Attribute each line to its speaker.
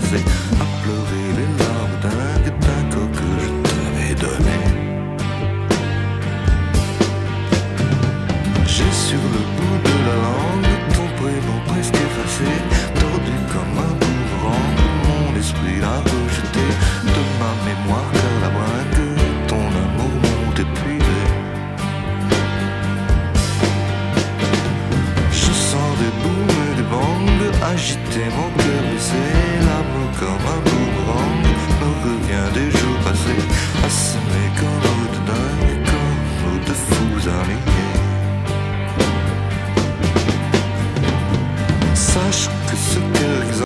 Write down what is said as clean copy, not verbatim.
Speaker 1: passé à pleurer les larmes d'un corps que je t'avais donné. J'ai sur le bout de la langue ton prénom presque effacé, tordu comme un boomerang. Mon esprit l'a rejeté de ma mémoire car la bringue et ton amour m'ont épuisé. Je sens des booms et des bangs agiter mon cœur blessé. L'amour comme un boomerang me revient des jours passés, à s'aimer comme un